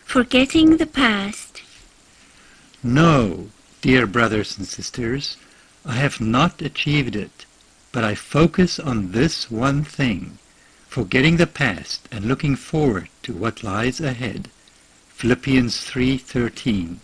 Forgetting the past. No, dear brothers and sisters, I have not achieved it, but I focus on this one thing, forgetting the past and looking forward to what lies ahead. Philippians 3:13.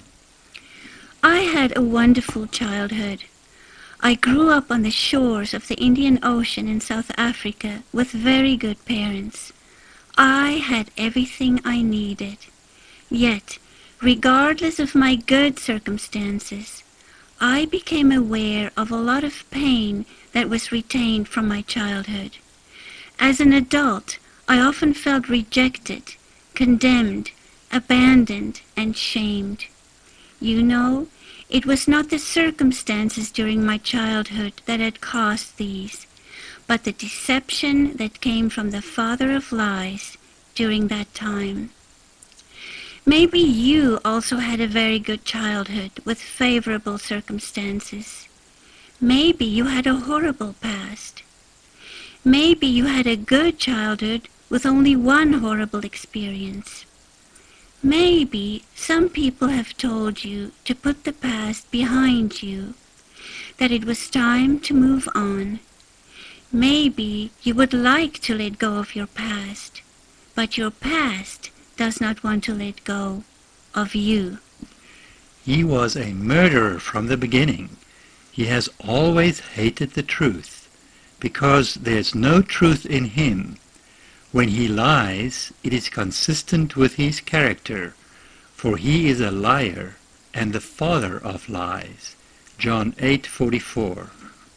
I had a wonderful childhood. I grew up on the shores of the Indian Ocean in South Africa with very good parents. I had everything I needed. Yet, regardless of my good circumstances, I became aware of a lot of pain that was retained from my childhood. As an adult, I often felt rejected, condemned, abandoned, and shamed. You know, it was not the circumstances during my childhood that had caused these, but the deception that came from the father of lies during that time. Maybe you also had a very good childhood with favorable circumstances. Maybe you had a horrible past. Maybe you had a good childhood with only one horrible experience. Maybe some people have told you to put the past behind you, that it was time to move on. Maybe you would like to let go of your past, but your past does not want to let go of you. He was a murderer from the beginning. He has always hated the truth, because there's no truth in him. When he lies, it is consistent with his character, for he is a liar and the father of lies. John 8:44.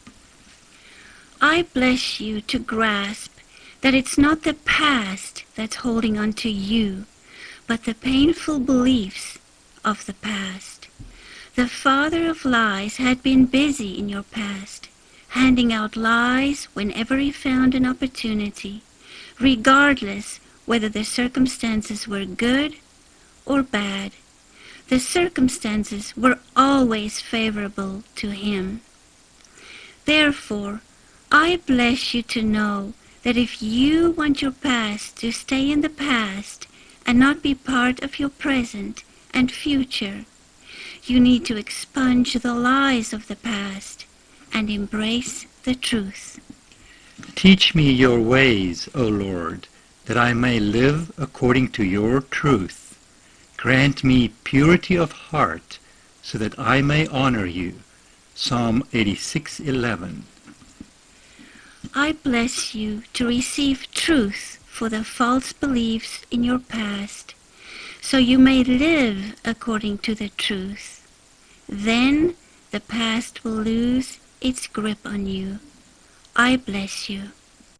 I bless you to grasp that it's not the past that's holding on to you, but the painful beliefs of the past. The father of lies had been busy in your past, handing out lies whenever he found an opportunity, regardless whether the circumstances were good or bad. The circumstances were always favorable to him. Therefore, I bless you to know that if you want your past to stay in the past and not be part of your present and future, you need to expunge the lies of the past and embrace the truth. Teach me your ways, O Lord, that I may live according to your truth. Grant me purity of heart, so that I may honor you. Psalm 86:11. I bless you to receive truth for the false beliefs in your past, so you may live according to the truth. Then the past will lose its grip on you. I bless you.